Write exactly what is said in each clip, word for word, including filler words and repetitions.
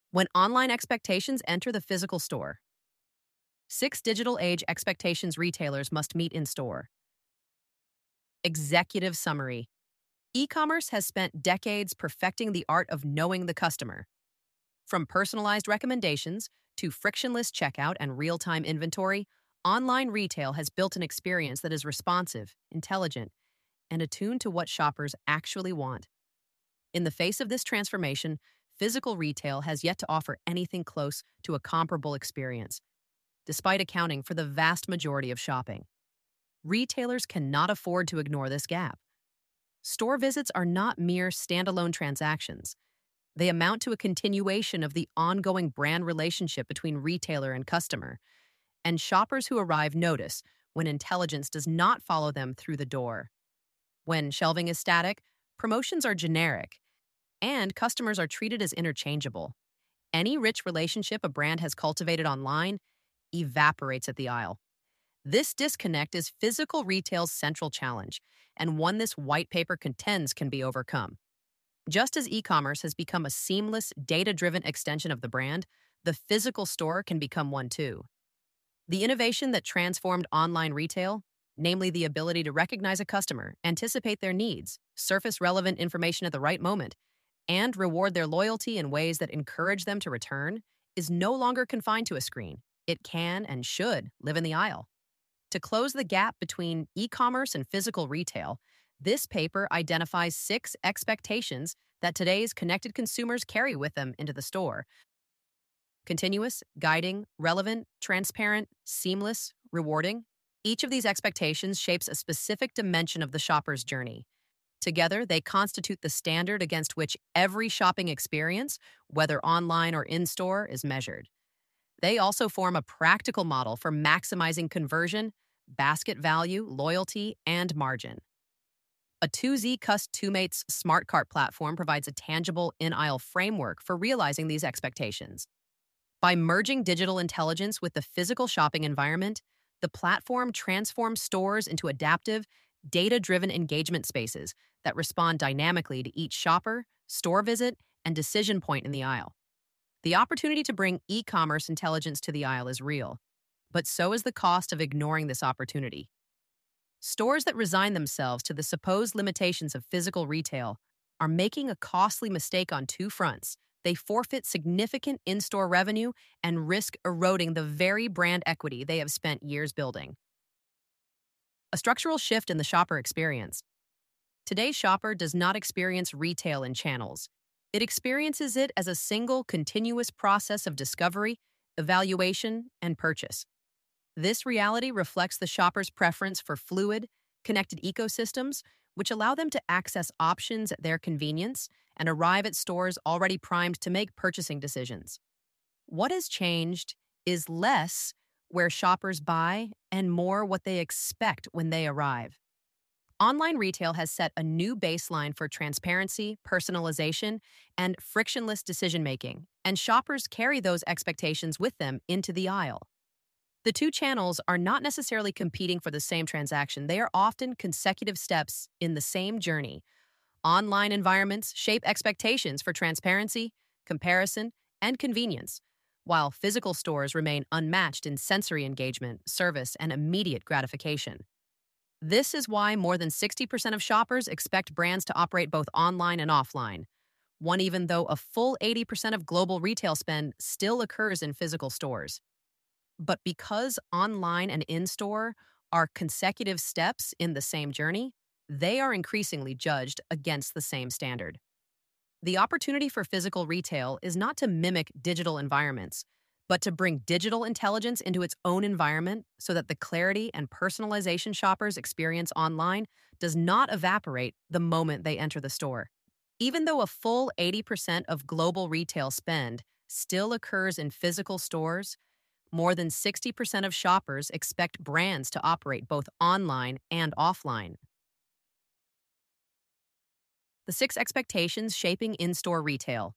When online expectations enter the physical store. Six digital age expectations retailers must meet in store. Executive summary. E-commerce has spent decades perfecting the art of knowing the customer. From personalized recommendations to frictionless checkout and real-time inventory, online retail has built an experience that is responsive, intelligent, and attuned to what shoppers actually want. In the face of this transformation, physical retail has yet to offer anything close to a comparable experience, despite accounting for the vast majority of shopping. Retailers cannot afford to ignore this gap. Store visits are not mere standalone transactions. They amount to a continuation of the ongoing brand relationship between retailer and customer, and shoppers who arrive notice when intelligence does not follow them through the door. When shelving is static, promotions are generic, and customers are treated as interchangeable. Any rich relationship a brand has cultivated online evaporates at the aisle. This disconnect is physical retail's central challenge, and one this white paper contends can be overcome. Just as e-commerce has become a seamless, data-driven extension of the brand, the physical store can become one too. The innovation that transformed online retail, namely the ability to recognize a customer, anticipate their needs, surface relevant information at the right moment, and reward their loyalty in ways that encourage them to return, is no longer confined to a screen. It can and should live in the aisle. To close the gap between e-commerce and physical retail, this paper identifies six expectations that today's connected consumers carry with them into the store. Continuous, guiding, relevant, transparent, seamless, rewarding. Each of these expectations shapes a specific dimension of the shopper's journey. Together, they constitute the standard against which every shopping experience, whether online or in-store, is measured. They also form a practical model for maximizing conversion, basket value, loyalty, and margin. A two Z Cust2Mates Smart Cart platform provides a tangible in-aisle framework for realizing these expectations. By merging digital intelligence with the physical shopping environment, the platform transforms stores into adaptive, data-driven engagement spaces that respond dynamically to each shopper, store visit, and decision point in the aisle. The opportunity to bring e-commerce intelligence to the aisle is real, but so is the cost of ignoring this opportunity. Stores that resign themselves to the supposed limitations of physical retail are making a costly mistake on two fronts. They forfeit significant in-store revenue and risk eroding the very brand equity they have spent years building. A structural shift in the shopper experience. Today's shopper does not experience retail in channels. It experiences it as a single, continuous process of discovery, evaluation, and purchase. This reality reflects the shopper's preference for fluid, connected ecosystems, which allow them to access options at their convenience and arrive at stores already primed to make purchasing decisions. What has changed is less where shoppers buy and more what they expect when they arrive. Online retail has set a new baseline for transparency, personalization, and frictionless decision-making, and shoppers carry those expectations with them into the aisle. The two channels are not necessarily competing for the same transaction. They are often consecutive steps in the same journey. Online environments shape expectations for transparency, comparison, and convenience, while physical stores remain unmatched in sensory engagement, service, and immediate gratification. This is why more than sixty percent of shoppers expect brands to operate both online and offline, one even though a full eighty percent of global retail spend still occurs in physical stores. But because online and in-store are consecutive steps in the same journey, they are increasingly judged against the same standard. The opportunity for physical retail is not to mimic digital environments, but to bring digital intelligence into its own environment so that the clarity and personalization shoppers experience online does not evaporate the moment they enter the store. Even though a full eighty percent of global retail spend still occurs in physical stores, more than sixty percent of shoppers expect brands to operate both online and offline. The six expectations shaping in-store retail.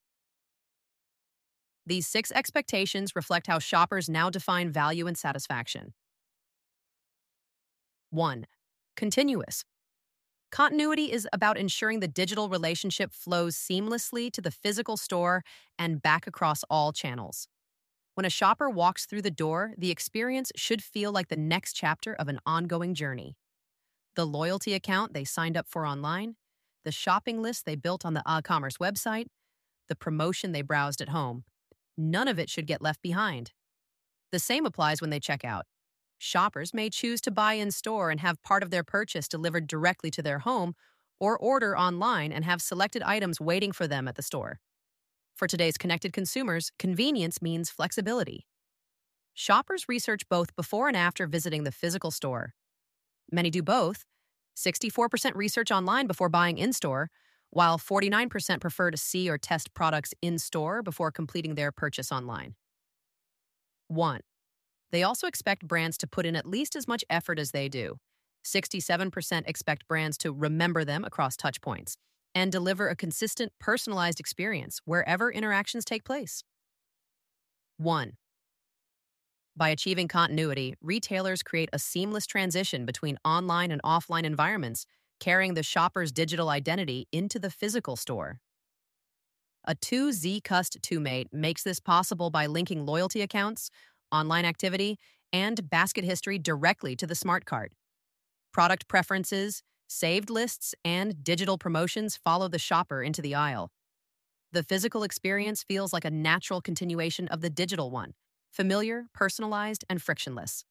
These six expectations reflect how shoppers now define value and satisfaction. one. Continuous. Continuity is about ensuring the digital relationship flows seamlessly to the physical store and back across all channels. When a shopper walks through the door, the experience should feel like the next chapter of an ongoing journey. The loyalty account they signed up for online, the shopping list they built on the e-commerce website, the promotion they browsed at home, none of it should get left behind. The same applies when they check out. Shoppers may choose to buy in store and have part of their purchase delivered directly to their home, or order online and have selected items waiting for them at the store. For today's connected consumers, convenience means flexibility. Shoppers research both before and after visiting the physical store. Many do both. sixty-four percent research online before buying in-store, while forty-nine percent prefer to see or test products in-store before completing their purchase online. one. They also expect brands to put in at least as much effort as they do. sixty-seven percent expect brands to remember them across touchpoints and deliver a consistent, personalized experience wherever interactions take place. one. By achieving continuity, retailers create a seamless transition between online and offline environments, carrying the shopper's digital identity into the physical store. A two Z Cust two Mate makes this possible by linking loyalty accounts, online activity, and basket history directly to the smart cart. Product preferences, saved lists, and digital promotions follow the shopper into the aisle. The physical experience feels like a natural continuation of the digital one, familiar, personalized, and frictionless.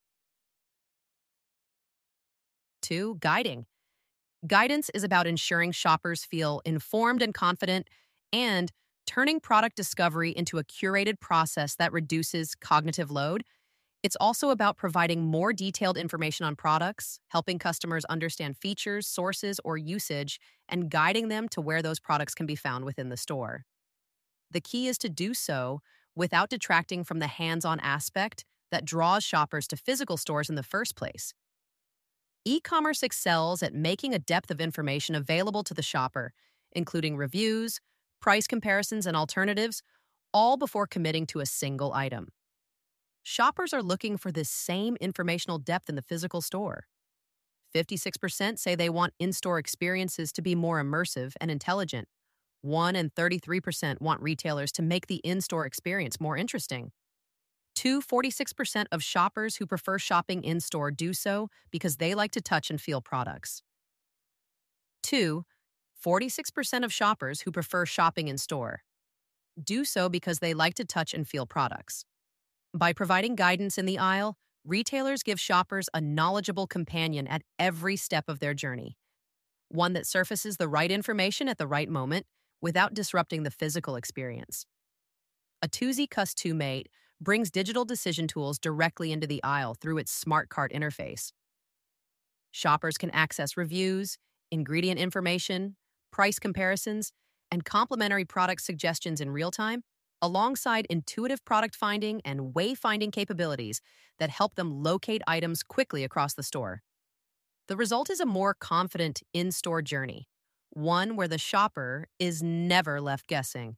two. Guiding. Guidance is about ensuring shoppers feel informed and confident, and turning product discovery into a curated process that reduces cognitive load. It's also about providing more detailed information on products, helping customers understand features, sources, or usage, and guiding them to where those products can be found within the store. The key is to do so without detracting from the hands-on aspect that draws shoppers to physical stores in the first place. E-commerce excels at making a depth of information available to the shopper, including reviews, price comparisons, and alternatives, all before committing to a single item. Shoppers are looking for this same informational depth in the physical store. fifty-six percent say they want in-store experiences to be more immersive and intelligent. one and thirty-three percent want retailers to make the in-store experience more interesting. Two, forty-six percent of shoppers who prefer shopping in-store do so because they like to touch and feel products. Two, forty-six percent of shoppers who prefer shopping in-store do so because they like to touch and feel products. By providing guidance in the aisle, retailers give shoppers a knowledgeable companion at every step of their journey, one that surfaces the right information at the right moment without disrupting the physical experience. A two Z Cust two Mate brings digital decision tools directly into the aisle through its smart cart interface. Shoppers can access reviews, ingredient information, price comparisons, and complementary product suggestions in real time, alongside intuitive product finding and wayfinding capabilities that help them locate items quickly across the store. The result is a more confident in-store journey, one where the shopper is never left guessing.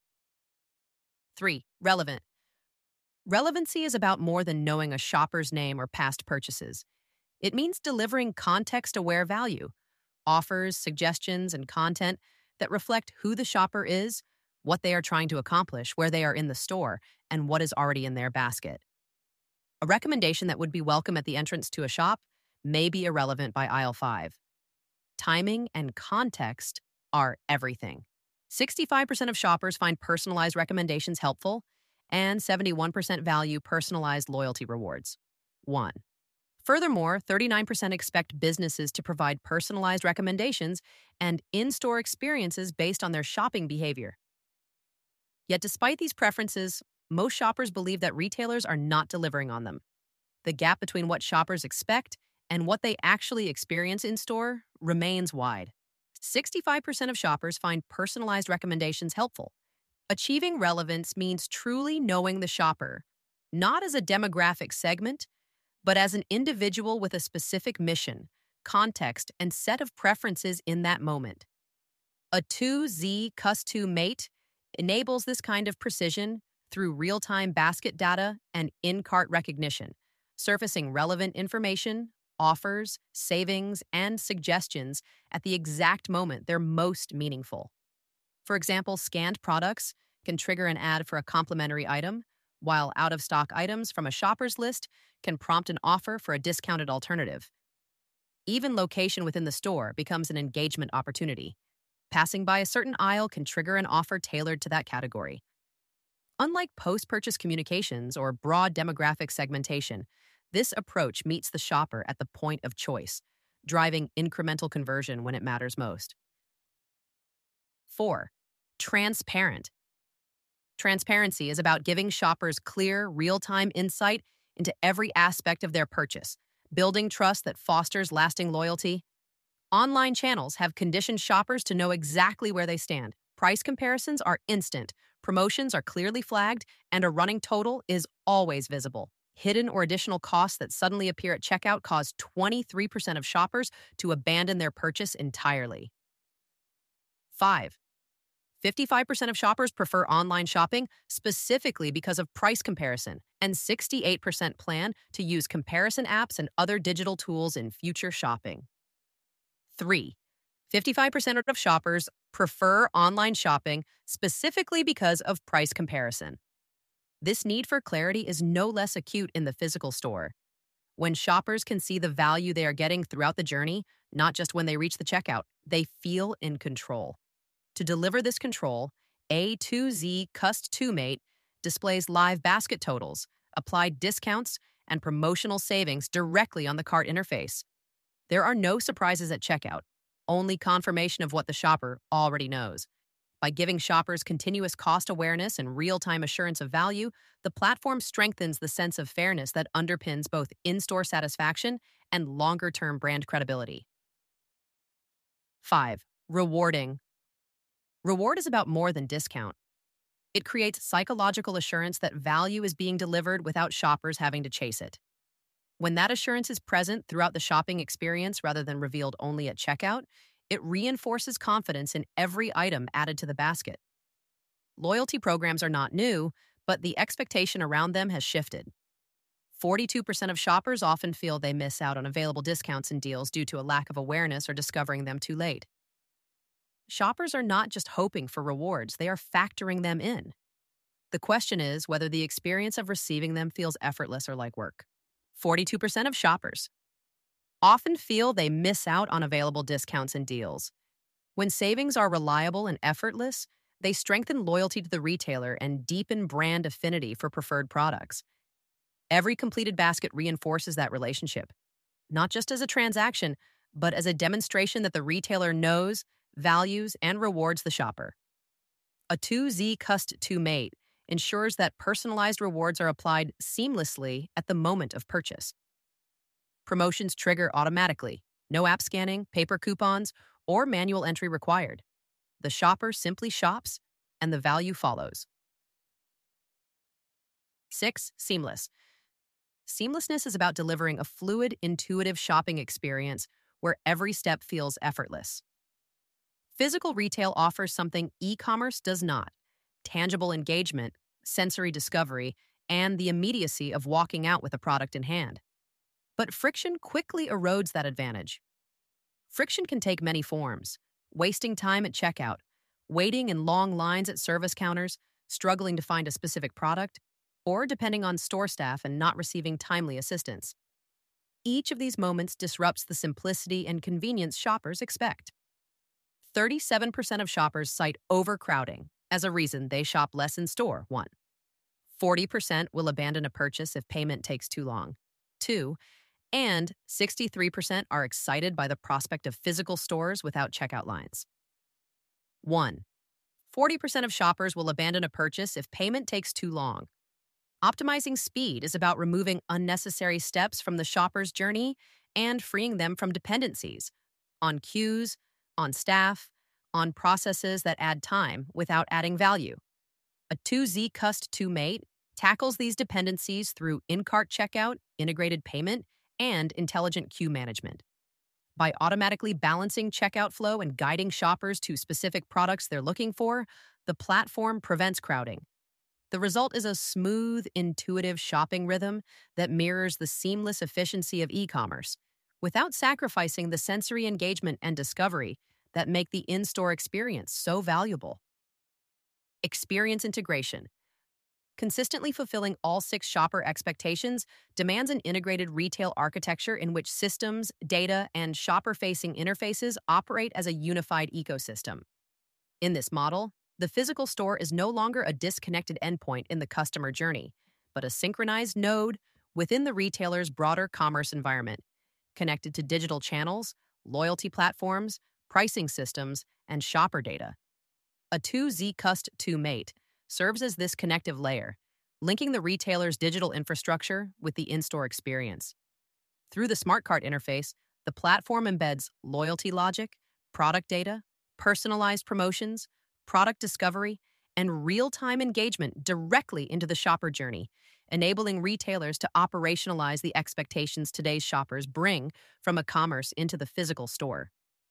Three, relevant. Relevancy is about more than knowing a shopper's name or past purchases. It means delivering context-aware value, offers, suggestions, and content that reflect who the shopper is, what they are trying to accomplish, where they are in the store, and what is already in their basket. A recommendation that would be welcome at the entrance to a shop may be irrelevant by aisle five. Timing and context are everything. sixty-five percent of shoppers find personalized recommendations helpful, and seventy-one percent value personalized loyalty rewards. one. Furthermore, thirty-nine percent expect businesses to provide personalized recommendations and in-store experiences based on their shopping behavior. Yet despite these preferences, most shoppers believe that retailers are not delivering on them. The gap between what shoppers expect and what they actually experience in-store remains wide. sixty-five percent of shoppers find personalized recommendations helpful. Achieving relevance means truly knowing the shopper, not as a demographic segment, but as an individual with a specific mission, context, and set of preferences in that moment. A two Z Cust two Mate enables this kind of precision through real-time basket data and in-cart recognition, surfacing relevant information offers, savings, and suggestions at the exact moment they're most meaningful. For example, scanned products can trigger an ad for a complimentary item, while out-of-stock items from a shopper's list can prompt an offer for a discounted alternative. Even location within the store becomes an engagement opportunity. Passing by a certain aisle can trigger an offer tailored to that category. Unlike post-purchase communications or broad demographic segmentation, this approach meets the shopper at the point of choice, driving incremental conversion when it matters most. Four, transparent. Transparency is about giving shoppers clear, real-time insight into every aspect of their purchase, building trust that fosters lasting loyalty. Online channels have conditioned shoppers to know exactly where they stand. Price comparisons are instant, promotions are clearly flagged, and a running total is always visible. Hidden or additional costs that suddenly appear at checkout cause twenty-three percent of shoppers to abandon their purchase entirely. Five, fifty-five percent of shoppers prefer online shopping specifically because of price comparison, and sixty-eight percent plan to use comparison apps and other digital tools in future shopping. Three, fifty-five percent of shoppers prefer online shopping specifically because of price comparison. This need for clarity is no less acute in the physical store. When shoppers can see the value they are getting throughout the journey, not just when they reach the checkout, they feel in control. To deliver this control, A two Z Cust two Mate displays live basket totals, applied discounts, and promotional savings directly on the cart interface. There are no surprises at checkout, only confirmation of what the shopper already knows. By giving shoppers continuous cost awareness and real-time assurance of value, the platform strengthens the sense of fairness that underpins both in-store satisfaction and longer-term brand credibility. Five, rewarding. Reward is about more than discount. It creates psychological assurance that value is being delivered without shoppers having to chase it. When that assurance is present throughout the shopping experience rather than revealed only at checkout, it reinforces confidence in every item added to the basket. Loyalty programs are not new, but the expectation around them has shifted. forty-two percent of shoppers often feel they miss out on available discounts and deals due to a lack of awareness or discovering them too late. Shoppers are not just hoping for rewards, they are factoring them in. The question is whether the experience of receiving them feels effortless or like work. forty-two percent of shoppers often feel they miss out on available discounts and deals. When savings are reliable and effortless, they strengthen loyalty to the retailer and deepen brand affinity for preferred products. Every completed basket reinforces that relationship, not just as a transaction, but as a demonstration that the retailer knows, values, and rewards the shopper. A two Z Cust two Mate ensures that personalized rewards are applied seamlessly at the moment of purchase. Promotions trigger automatically, no app scanning, paper coupons, or manual entry required. The shopper simply shops, and the value follows. Six, seamless. Seamlessness is about delivering a fluid, intuitive shopping experience where every step feels effortless. Physical retail offers something e-commerce does not: tangible engagement, sensory discovery, and the immediacy of walking out with a product in hand. But friction quickly erodes that advantage. Friction can take many forms: wasting time at checkout, waiting in long lines at service counters, struggling to find a specific product, or depending on store staff and not receiving timely assistance. Each of these moments disrupts the simplicity and convenience shoppers expect. thirty-seven percent of shoppers cite overcrowding as a reason they shop less in store. One. forty percent will abandon a purchase if payment takes too long. Two. And sixty-three percent are excited by the prospect of physical stores without checkout lines. One. forty percent of shoppers will abandon a purchase if payment takes too long. Optimizing speed is about removing unnecessary steps from the shopper's journey and freeing them from dependencies on queues, on staff, on processes that add time without adding value. A two Z Cust two Mate tackles these dependencies through in-cart checkout, integrated payment, and intelligent queue management. By automatically balancing checkout flow and guiding shoppers to specific products they're looking for, the platform prevents crowding. The result is a smooth, intuitive shopping rhythm that mirrors the seamless efficiency of e-commerce, without sacrificing the sensory engagement and discovery that make the in-store experience so valuable. Experience integration. Consistently fulfilling all six shopper expectations demands an integrated retail architecture in which systems, data, and shopper-facing interfaces operate as a unified ecosystem. In this model, the physical store is no longer a disconnected endpoint in the customer journey, but a synchronized node within the retailer's broader commerce environment, connected to digital channels, loyalty platforms, pricing systems, and shopper data. A two Z Cust two Mate serves as this connective layer, linking the retailer's digital infrastructure with the in-store experience. Through the Smart Cart interface, the platform embeds loyalty logic, product data, personalized promotions, product discovery, and real-time engagement directly into the shopper journey, enabling retailers to operationalize the expectations today's shoppers bring from e-commerce into the physical store.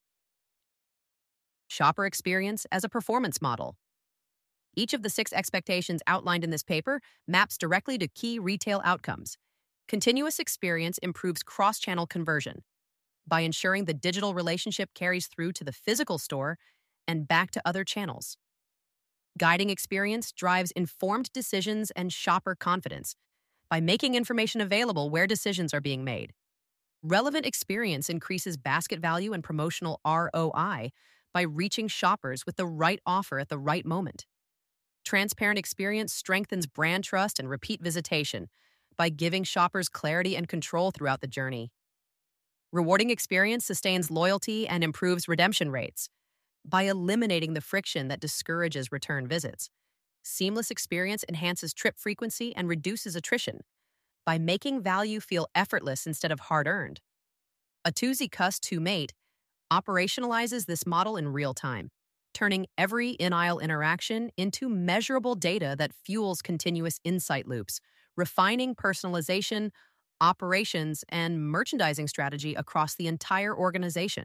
Shopper experience as a performance model. Each of the six expectations outlined in this paper maps directly to key retail outcomes. Continuous experience improves cross-channel conversion by ensuring the digital relationship carries through to the physical store and back to other channels. Guiding experience drives informed decisions and shopper confidence by making information available where decisions are being made. Relevant experience increases basket value and promotional R O I by reaching shoppers with the right offer at the right moment. Transparent experience strengthens brand trust and repeat visitation by giving shoppers clarity and control throughout the journey. Rewarding experience sustains loyalty and improves redemption rates by eliminating the friction that discourages return visits. Seamless experience enhances trip frequency and reduces attrition by making value feel effortless instead of hard-earned. A two Z Cust two Mate operationalizes this model in real time, turning every in-aisle interaction into measurable data that fuels continuous insight loops, refining personalization, operations, and merchandising strategy across the entire organization.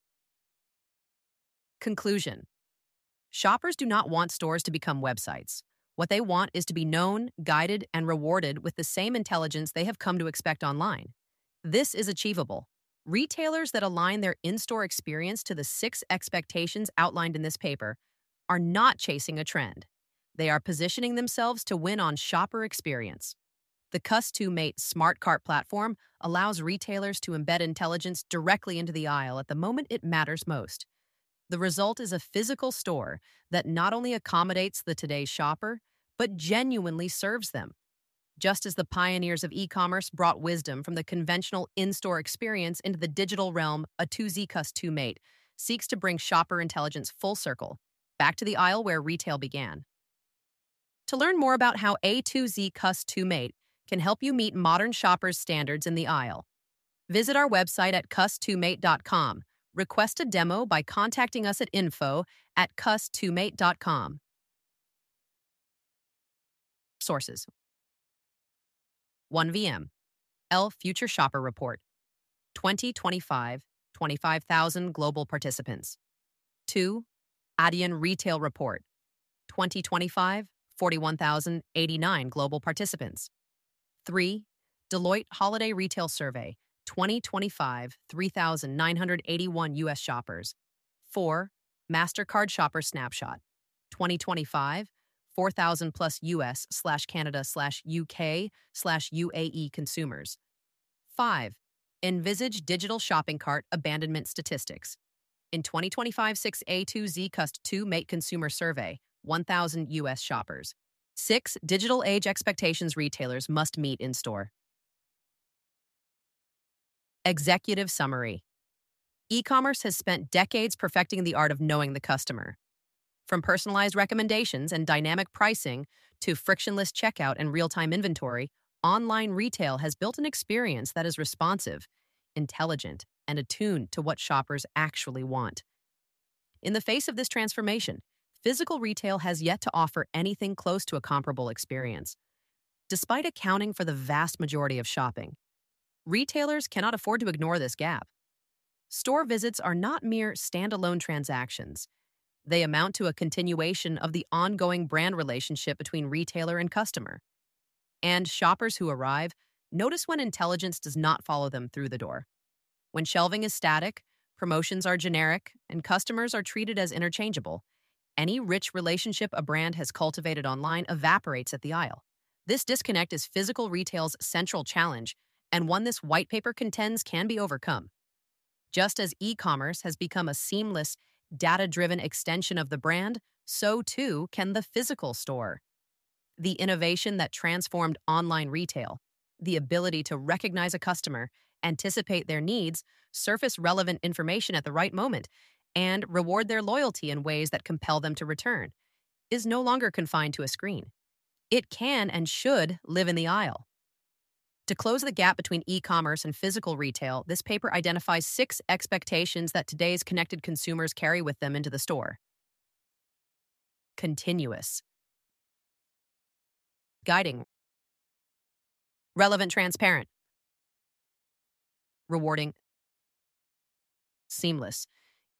Conclusion. Shoppers do not want stores to become websites. What they want is to be known, guided, and rewarded with the same intelligence they have come to expect online. This is achievable. Retailers that align their in-store experience to the six expectations outlined in this paper are not chasing a trend. They are positioning themselves to win on shopper experience. The Cust two Mate Smart Cart platform allows retailers to embed intelligence directly into the aisle at the moment it matters most. The result is a physical store that not only accommodates the today's shopper, but genuinely serves them. Just as the pioneers of e-commerce brought wisdom from the conventional in-store experience into the digital realm, a two Z Cust two Mate seeks to bring shopper intelligence full circle, back to the aisle where retail began. To learn more about how a two Z Cust two Mate can help you meet modern shoppers' standards in the aisle, visit our website at cust two mate dot com. Request a demo by contacting us at info at cust two mate dot com. Sources. one V M, L Future Shopper Report, twenty twenty-five, twenty-five thousand global participants. two. Adyen Retail Report, twenty twenty-five, forty-one thousand eighty-nine global participants. three. Deloitte Holiday Retail Survey, twenty twenty-five, three thousand nine hundred eighty-one U S shoppers. four. MasterCard Shopper Snapshot, twenty twenty-five, four thousand plus U S slash Canada slash U K slash U A E consumers. five. Envisage Digital Shopping Cart Abandonment Statistics. In twenty twenty-five six A two Z Cust two Mate Consumer Survey, one thousand U S shoppers. six. Digital age expectations retailers must meet in store. Executive Summary. E-commerce has spent decades perfecting the art of knowing the customer. From personalized recommendations and dynamic pricing to frictionless checkout and real-time inventory, online retail has built an experience that is responsive, intelligent, and attuned to what shoppers actually want. In the face of this transformation, physical retail has yet to offer anything close to a comparable experience. Despite accounting for the vast majority of shopping, retailers cannot afford to ignore this gap. Store visits are not mere standalone transactions. They amount to a continuation of the ongoing brand relationship between retailer and customer. And shoppers who arrive notice when intelligence does not follow them through the door. When shelving is static, promotions are generic, and customers are treated as interchangeable, any rich relationship a brand has cultivated online evaporates at the aisle. This disconnect is physical retail's central challenge, and one this white paper contends can be overcome. Just as e-commerce has become a seamless, data-driven extension of the brand, so too can the physical store. The innovation that transformed online retail, the ability to recognize a customer, anticipate their needs, surface relevant information at the right moment, and reward their loyalty in ways that compel them to return, is no longer confined to a screen. It can and should live in the aisle. To close the gap between e-commerce and physical retail, this paper identifies six expectations that today's connected consumers carry with them into the store. Continuous. Guiding. Relevant, transparent. Rewarding. Seamless.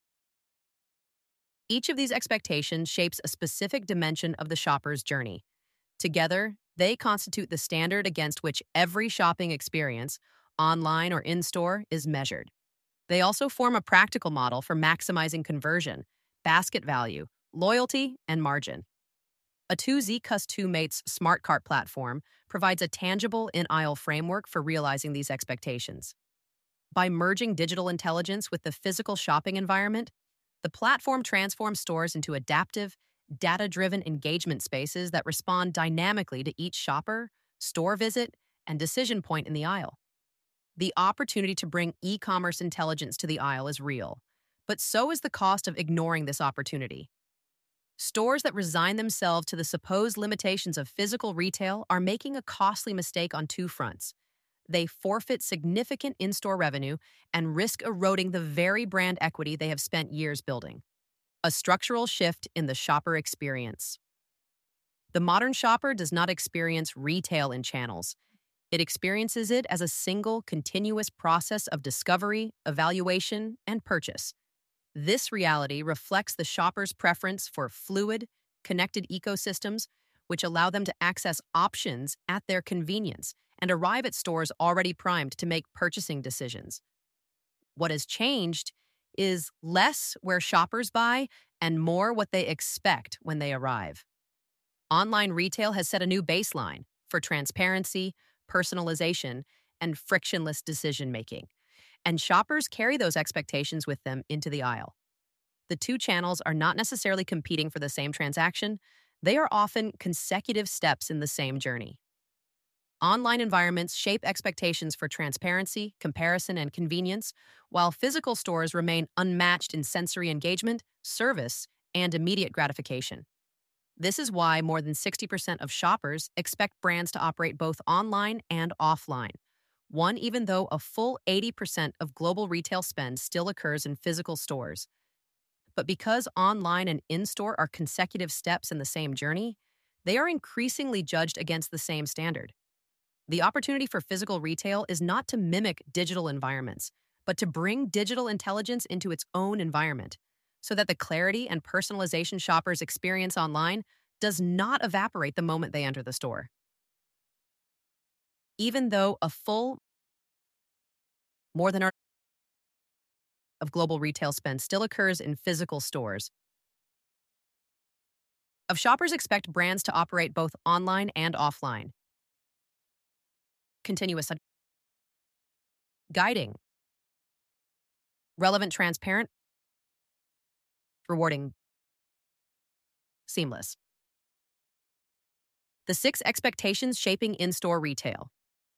Each of these expectations shapes a specific dimension of the shopper's journey. Together, they constitute the standard against which every shopping experience, online or in-store, is measured. They also form a practical model for maximizing conversion, basket value, loyalty, and margin. A two Z Cus two Mates Smart Cart platform provides a tangible in-aisle framework for realizing these expectations. By merging digital intelligence with the physical shopping environment, the platform transforms stores into adaptive, data-driven engagement spaces that respond dynamically to each shopper, store visit, and decision point in the aisle. The opportunity to bring e-commerce intelligence to the aisle is real, but so is the cost of ignoring this opportunity. Stores that resign themselves to the supposed limitations of physical retail are making a costly mistake on two fronts. They forfeit significant in-store revenue and risk eroding the very brand equity they have spent years building. A structural shift in the shopper experience. The modern shopper does not experience retail in channels. It experiences it as a single, continuous process of discovery, evaluation, and purchase. This reality reflects the shopper's preference for fluid, connected ecosystems, which allow them to access options at their convenience and arrive at stores already primed to make purchasing decisions. What has changed is less where shoppers buy and more what they expect when they arrive. Online retail has set a new baseline for transparency, personalization, and frictionless decision-making, and shoppers carry those expectations with them into the aisle. The two channels are not necessarily competing for the same transaction. They are often consecutive steps in the same journey. Online environments shape expectations for transparency, comparison, and convenience, while physical stores remain unmatched in sensory engagement, service, and immediate gratification. This is why more than sixty percent of shoppers expect brands to operate both online and offline, one even though a full eighty percent of global retail spend still occurs in physical stores. But because online and in-store are consecutive steps in the same journey, they are increasingly judged against the same standard. The opportunity for physical retail is not to mimic digital environments, but to bring digital intelligence into its own environment, so that the clarity and personalization shoppers experience online does not evaporate the moment they enter the store. Even though a full, more than a of global retail spend still occurs in physical stores, of shoppers expect brands to operate both online and offline. Continuous. Guiding. Relevant, transparent. Rewarding. Seamless. The six expectations shaping in-store retail.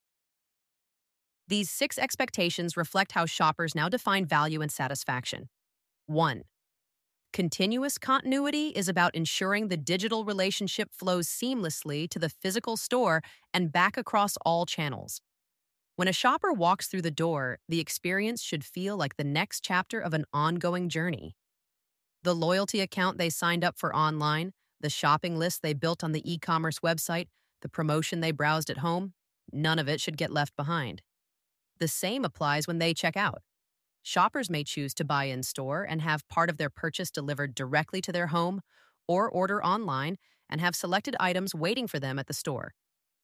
These six expectations reflect how shoppers now define value and satisfaction. One. Continuous continuity is about ensuring the digital relationship flows seamlessly to the physical store and back across all channels. When a shopper walks through the door, the experience should feel like the next chapter of an ongoing journey. The loyalty account they signed up for online, the shopping list they built on the e-commerce website, the promotion they browsed at home, none of it should get left behind. The same applies when they check out. Shoppers may choose to buy in-store and have part of their purchase delivered directly to their home, or order online and have selected items waiting for them at the store.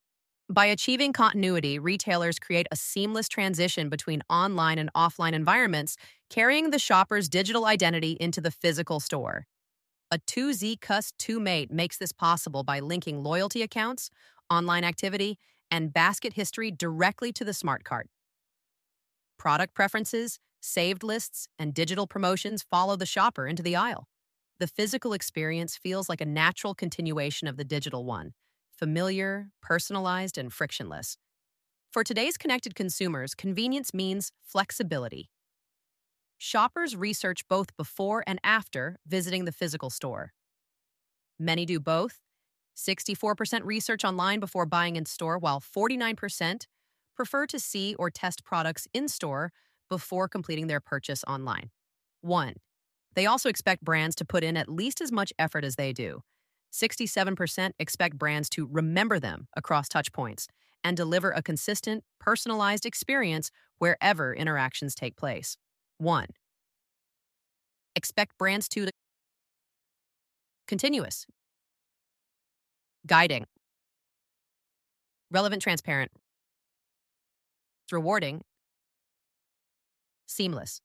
By achieving continuity, retailers create a seamless transition between online and offline environments, carrying the shopper's digital identity into the physical store. A two Z Cust two Mate makes this possible by linking loyalty accounts, online activity, and basket history directly to the smart cart. Product preferences, saved lists, and digital promotions follow the shopper into the aisle. The physical experience feels like a natural continuation of the digital one, familiar, personalized, and frictionless. For today's connected consumers, convenience means flexibility. Shoppers research both before and after visiting the physical store. Many do both. sixty-four percent research online before buying in store, while forty-nine percent prefer to see or test products in store before completing their purchase online. One, they also expect brands to put in at least as much effort as they do. sixty-seven percent expect brands to remember them across touchpoints and deliver a consistent, personalized experience wherever interactions take place. One, expect brands to continuous, guiding, relevant, transparent, rewarding, seamless.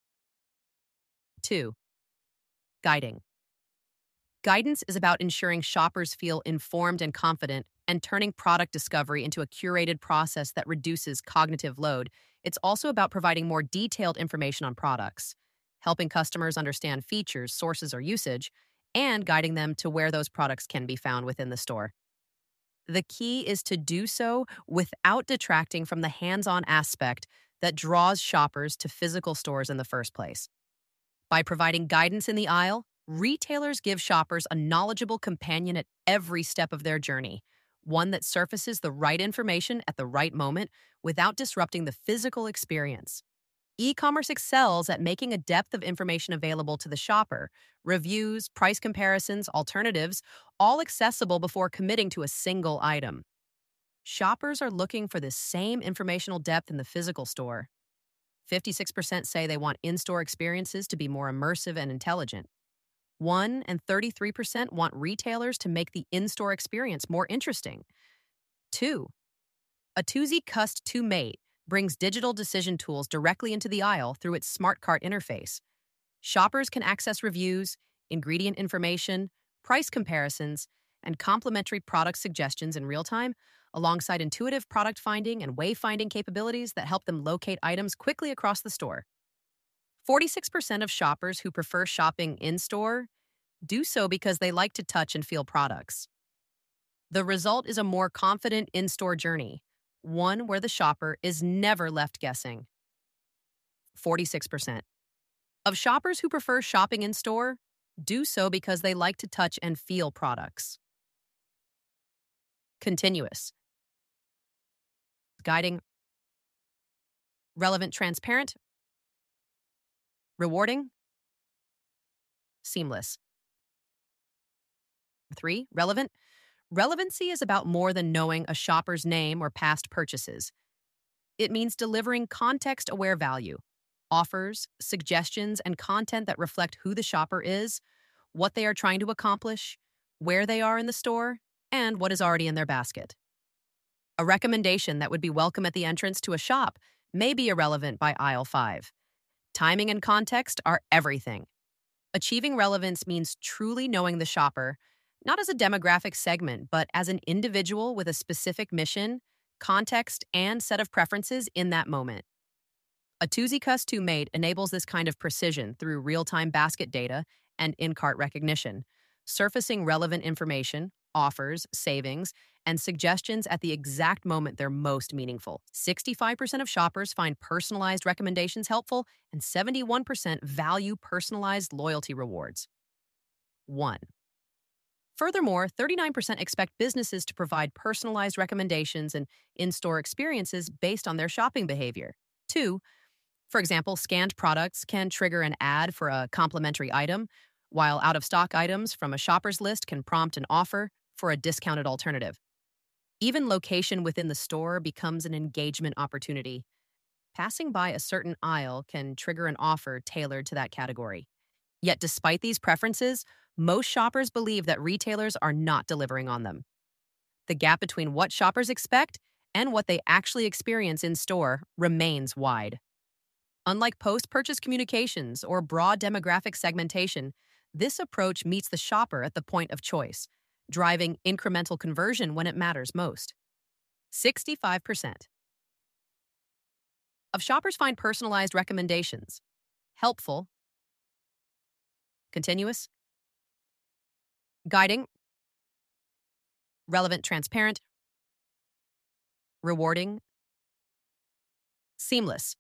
Two, guiding. Guidance is about ensuring shoppers feel informed and confident and turning product discovery into a curated process that reduces cognitive load. It's also about providing more detailed information on products, helping customers understand features, sources, or usage, and guiding them to where those products can be found within the store. The key is to do so without detracting from the hands-on aspect that draws shoppers to physical stores in the first place. By providing guidance in the aisle, retailers give shoppers a knowledgeable companion at every step of their journey, one that surfaces the right information at the right moment without disrupting the physical experience. E-commerce excels at making a depth of information available to the shopper, reviews, price comparisons, alternatives, all accessible before committing to a single item. Shoppers are looking for this same informational depth in the physical store. fifty-six percent say they want in-store experiences to be more immersive and intelligent. One and thirty-three percent want retailers to make the in-store experience more interesting. Two, a two Z Cust two Mate brings digital decision tools directly into the aisle through its smart cart interface. Shoppers can access reviews, ingredient information, price comparisons, and complementary product suggestions in real time, alongside intuitive product finding and wayfinding capabilities that help them locate items quickly across the store. forty-six percent of shoppers who prefer shopping in-store do so because they like to touch and feel products. The result is a more confident in-store journey, one where the shopper is never left guessing. forty-six percent of shoppers who prefer shopping in-store do so because they like to touch and feel products. Continuous, guiding, relevant, transparent, rewarding, seamless. Three, relevant. Relevancy is about more than knowing a shopper's name or past purchases. It means delivering context-aware value, offers, suggestions, and content that reflect who the shopper is, what they are trying to accomplish, where they are in the store, and what is already in their basket. A recommendation that would be welcome at the entrance to a shop may be irrelevant by aisle five. Timing and context are everything. Achieving relevance means truly knowing the shopper, not as a demographic segment, but as an individual with a specific mission, context, and set of preferences in that moment. A two Z Cust two Mate enables this kind of precision through real-time basket data and in-cart recognition, surfacing relevant information, offers, savings, and suggestions at the exact moment they're most meaningful. sixty-five percent of shoppers find personalized recommendations helpful, and seventy-one percent value personalized loyalty rewards. One. Furthermore, thirty-nine percent expect businesses to provide personalized recommendations and in-store experiences based on their shopping behavior. Two, for example, scanned products can trigger an ad for a complimentary item, while out-of-stock items from a shopper's list can prompt an offer for a discounted alternative. Even location within the store becomes an engagement opportunity. Passing by a certain aisle can trigger an offer tailored to that category. Yet despite these preferences, most shoppers believe that retailers are not delivering on them. The gap between what shoppers expect and what they actually experience in store remains wide. Unlike post purchase communications or broad demographic segmentation, this approach meets the shopper at the point of choice, driving incremental conversion when it matters most. sixty-five percent of shoppers find personalized recommendations helpful, continuous, guiding, relevant, transparent, rewarding, seamless.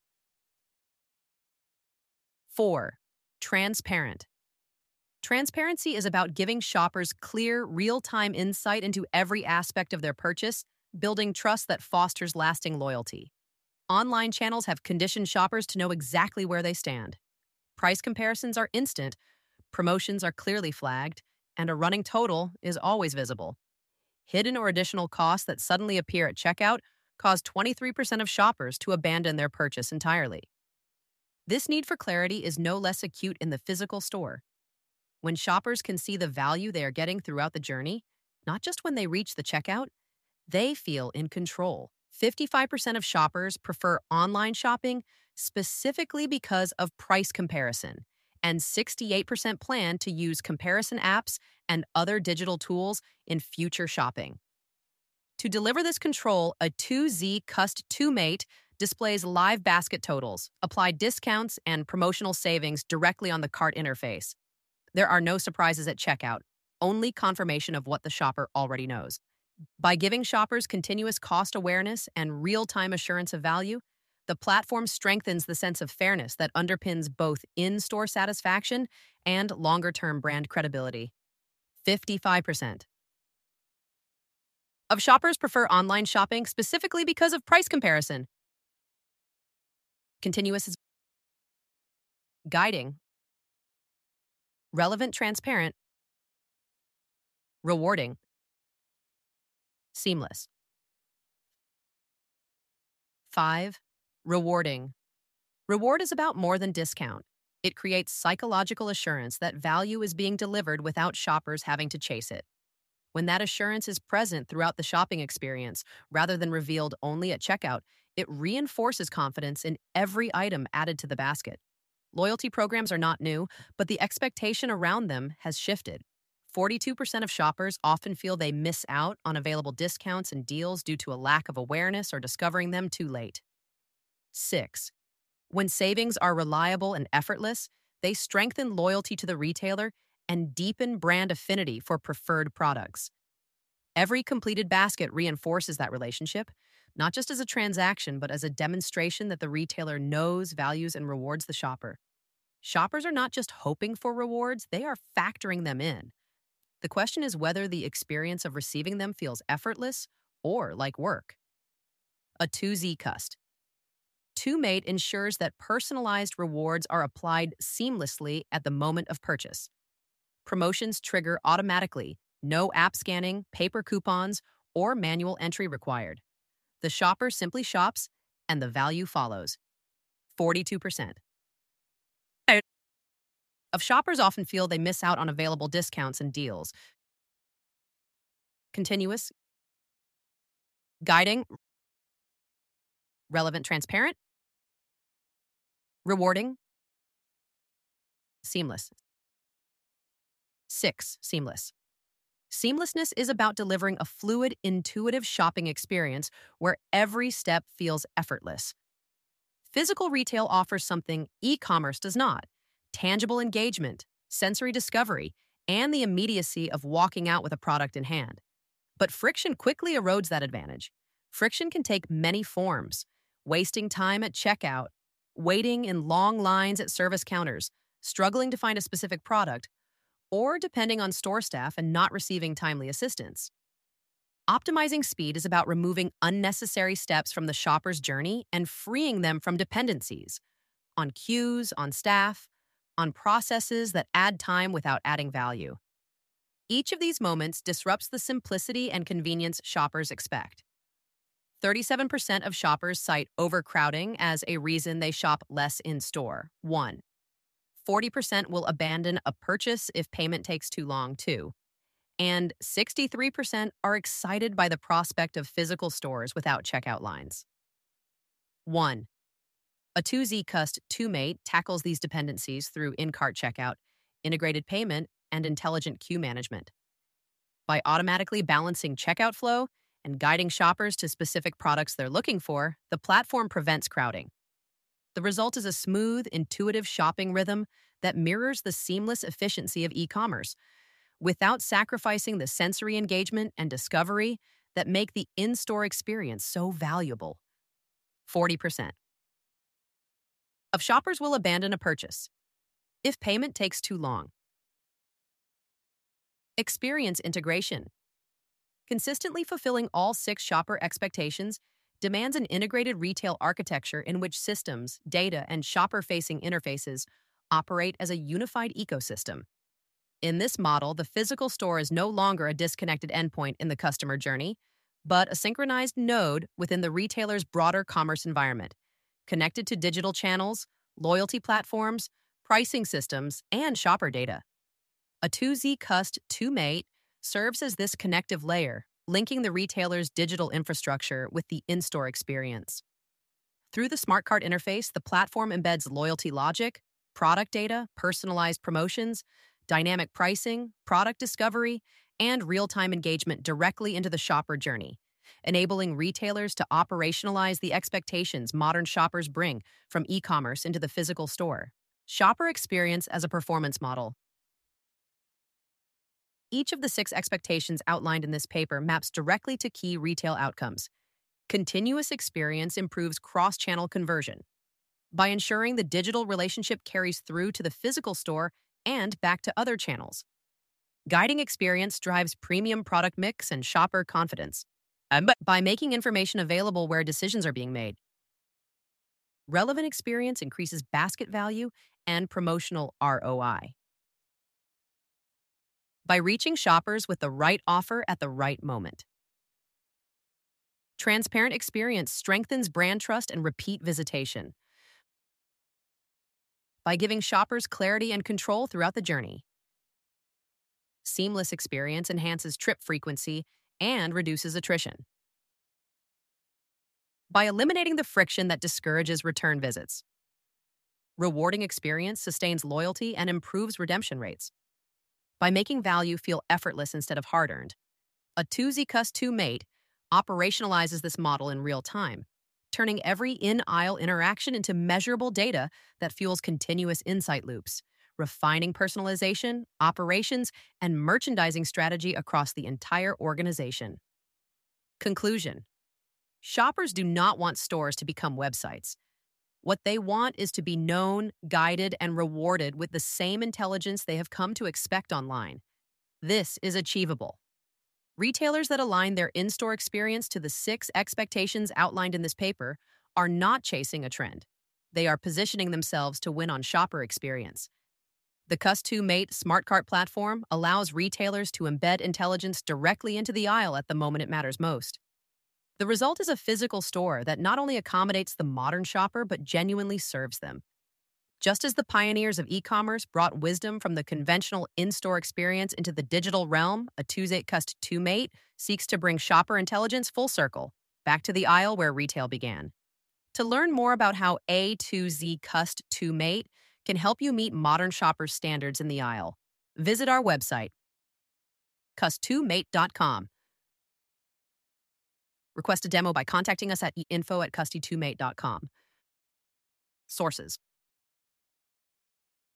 Four, transparent. Transparency is about giving shoppers clear, real-time insight into every aspect of their purchase, building trust that fosters lasting loyalty. Online channels have conditioned shoppers to know exactly where they stand. Price comparisons are instant, promotions are clearly flagged, and a running total is always visible. Hidden or additional costs that suddenly appear at checkout cause twenty-three percent of shoppers to abandon their purchase entirely. This need for clarity is no less acute in the physical store. When shoppers can see the value they are getting throughout the journey, not just when they reach the checkout, they feel in control. fifty-five percent of shoppers prefer online shopping specifically because of price comparison, and sixty-eight percent plan to use comparison apps and other digital tools in future shopping. To deliver this control, a two Z Cust two Mate displays live basket totals, applied discounts, and promotional savings directly on the cart interface. There are no surprises at checkout, only confirmation of what the shopper already knows. By giving shoppers continuous cost awareness and real-time assurance of value, the platform strengthens the sense of fairness that underpins both in-store satisfaction and longer-term brand credibility. fifty-five percent of shoppers prefer online shopping specifically because of price comparison. Continuous is guiding, relevant, transparent, rewarding, seamless. Five, rewarding. Reward is about more than discount. It creates psychological assurance that value is being delivered without shoppers having to chase it. When that assurance is present throughout the shopping experience, rather than revealed only at checkout, it reinforces confidence in every item added to the basket. Loyalty programs are not new, but the expectation around them has shifted. forty-two percent of shoppers often feel they miss out on available discounts and deals due to a lack of awareness or discovering them too late. Six, when savings are reliable and effortless, they strengthen loyalty to the retailer and deepen brand affinity for preferred products. Every completed basket reinforces that relationship, not just as a transaction, but as a demonstration that the retailer knows, values, and rewards the shopper. Shoppers are not just hoping for rewards, they are factoring them in. The question is whether the experience of receiving them feels effortless or like work. A two Z Cust. two Mate ensures that personalized rewards are applied seamlessly at the moment of purchase. Promotions trigger automatically, no app scanning, paper coupons, or manual entry required. The shopper simply shops, and the value follows. forty-two percent of shoppers often feel they miss out on available discounts and deals. Continuous, guiding, relevant, transparent, rewarding, seamless. Six, seamless. Seamlessness is about delivering a fluid, intuitive shopping experience where every step feels effortless. Physical retail offers something e-commerce does not: tangible engagement, sensory discovery, and the immediacy of walking out with a product in hand. But friction quickly erodes that advantage. Friction can take many forms: wasting time at checkout, waiting in long lines at service counters, struggling to find a specific product, or depending on store staff and not receiving timely assistance. Optimizing speed is about removing unnecessary steps from the shopper's journey and freeing them from dependencies on queues, on staff, on processes that add time without adding value. Each of these moments disrupts the simplicity and convenience shoppers expect. thirty-seven percent of shoppers cite overcrowding as a reason they shop less in-store. One. forty percent will abandon a purchase if payment takes too long. Two. and sixty-three percent are excited by the prospect of physical stores without checkout lines. one. A two Z Cust two Mate tackles these dependencies through in-cart checkout, integrated payment, and intelligent queue management. By automatically balancing checkout flow and guiding shoppers to specific products they're looking for, the platform prevents crowding. The result is a smooth, intuitive shopping rhythm that mirrors the seamless efficiency of e-commerce, without sacrificing the sensory engagement and discovery that make the in-store experience so valuable. forty percent of shoppers will abandon a purchase if payment takes too long. Experience integration. Consistently fulfilling all six shopper expectations demands an integrated retail architecture in which systems, data, and shopper-facing interfaces operate as a unified ecosystem. In this model, the physical store is no longer a disconnected endpoint in the customer journey, but a synchronized node within the retailer's broader commerce environment, connected to digital channels, loyalty platforms, pricing systems, and shopper data. A two Z Cust two Mate serves as this connective layer, linking the retailer's digital infrastructure with the in-store experience. Through the Smart Cart interface, the platform embeds loyalty logic, product data, personalized promotions, dynamic pricing, product discovery, and real-time engagement directly into the shopper journey, enabling retailers to operationalize the expectations modern shoppers bring from e-commerce into the physical store. Shopper experience as a performance model. Each of the six expectations outlined in this paper maps directly to key retail outcomes. Continuous experience improves cross-channel conversion by ensuring the digital relationship carries through to the physical store and back to other channels. Guiding experience drives premium product mix and shopper confidence um, by making information available where decisions are being made. Relevant experience increases basket value and promotional R O I. By reaching shoppers with the right offer at the right moment. Transparent experience strengthens brand trust and repeat visitation by giving shoppers clarity and control throughout the journey. Seamless experience enhances trip frequency and reduces attrition by eliminating the friction that discourages return visits. Rewarding experience sustains loyalty and improves redemption rates by making value feel effortless instead of hard-earned. A two Z Cust two Mate operationalizes this model in real time, turning every in-aisle interaction into measurable data that fuels continuous insight loops, refining personalization, operations, and merchandising strategy across the entire organization. Conclusion: shoppers do not want stores to become websites. What they want is to be known, guided, and rewarded with the same intelligence they have come to expect online. This is achievable. Retailers that align their in-store experience to the six expectations outlined in this paper are not chasing a trend. They are positioning themselves to win on shopper experience. The Cust two Mate Smart Cart platform allows retailers to embed intelligence directly into the aisle at the moment it matters most. The result is a physical store that not only accommodates the modern shopper but genuinely serves them. Just as the pioneers of e-commerce brought wisdom from the conventional in-store experience into the digital realm, a two Z Cust two Mate seeks to bring shopper intelligence full circle, back to the aisle where retail began. To learn more about how A two Z Cust two Mate can help you meet modern shopper standards in the aisle, visit our website, cust two mate dot com. Request a demo by contacting us at info at custy two mate dot com. Sources: